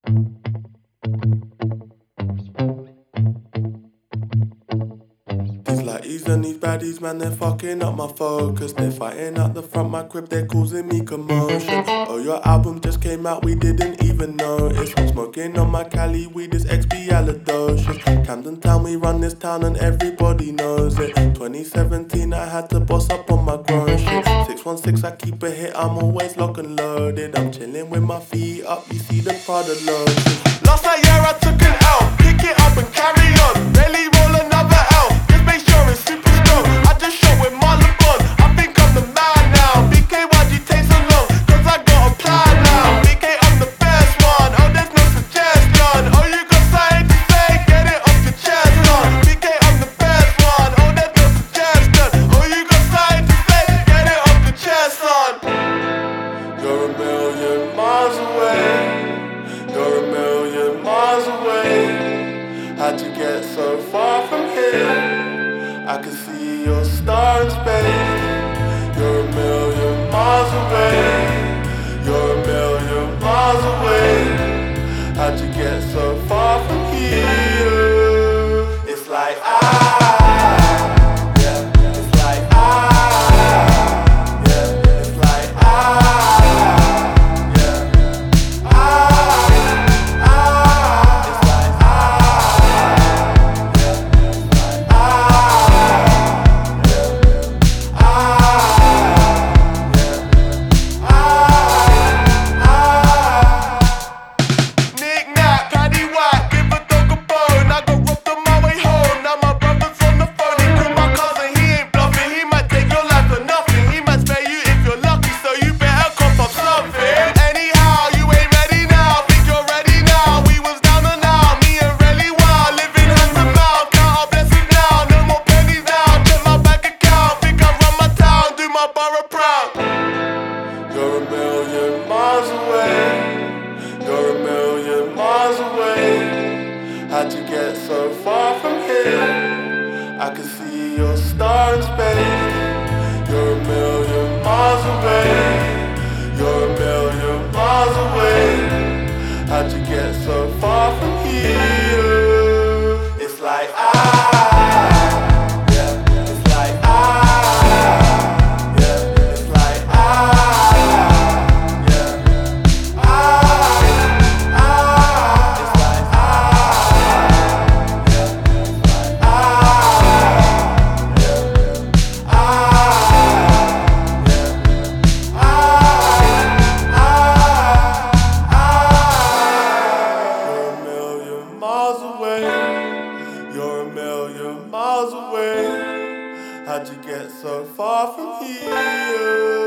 These ladies and these baddies, man, they're fucking up my focus. They're fighting out the front my crib, they're causing me commotion. Oh, your album just came out, we didn't even notice. Smoking on my Cali weed, this expialidocious. Camden Town, we run this town and everybody knows it. 2017, I had to boss up on my grown shit. 616, I keep a hit, I'm always lock and loaded. I'm chilling with my feet up, you see the Prada lotion. Last night, yeah, I took an L, pick it up and carry on. Barely roll another L, just make sure it's super strong. I just shot with Marlon Bond, I think I'm the man now. BK, why'd you take so long? Cause I got a plan now. BK, I'm the best one, oh there's no suggestion. Oh you got something to say, get it off your chest, son. BK, I'm the best one, oh there's no suggestion. Oh you got something to say, get it off your chest, son. You're a million miles away, you're a million miles away. How'd you get so far from here? I can see your star in space. You're a million miles away, you're a million miles away. How'd you get so far from here? It's like yeah, it's like yeah, it's like yeah, it's like knick-knack, paddywhack, give a dog a bone. I got robbed on my way home, now my brother's on the phone. He called my cousin, he ain't bluffing. He might take your life for nothing. He might spare you if you're lucky, so you better cough up something. Anyhow, you ain't ready now, think you're ready now. We was down and out, me and Relly wild, living hand to mouth. Count our blessings now, no more pennies now. Check my bank account, think I run my town, do my borough proud. You're a million miles away, you're a million miles away. How'd you get so far from here? I can see your star in space. You're a million miles away, you're a million miles away. How'd you get so far from here? It's like yeah, it's like yeah, it's like yeah, it's like you're a million miles away, you're a million miles away. How'd you get so far from here?